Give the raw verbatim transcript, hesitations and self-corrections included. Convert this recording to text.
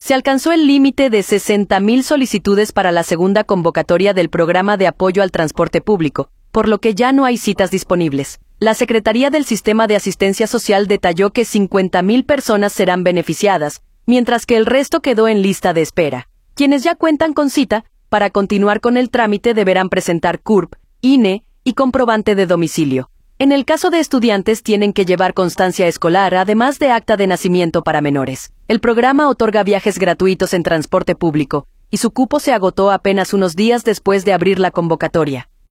Se alcanzó el límite de sesenta mil solicitudes para la segunda convocatoria del Programa de Apoyo al Transporte Público, por lo que ya no hay citas disponibles. La Secretaría del Sistema de Asistencia Social detalló que cincuenta mil personas serán beneficiadas, mientras que el resto quedó en lista de espera. Quienes ya cuentan con cita, para continuar con el trámite deberán presentar C U R P, I N E y comprobante de domicilio. En el caso de estudiantes tienen que llevar constancia escolar, además de acta de nacimiento para menores. El programa otorga viajes gratuitos en transporte público, y su cupo se agotó apenas unos días después de abrir la convocatoria.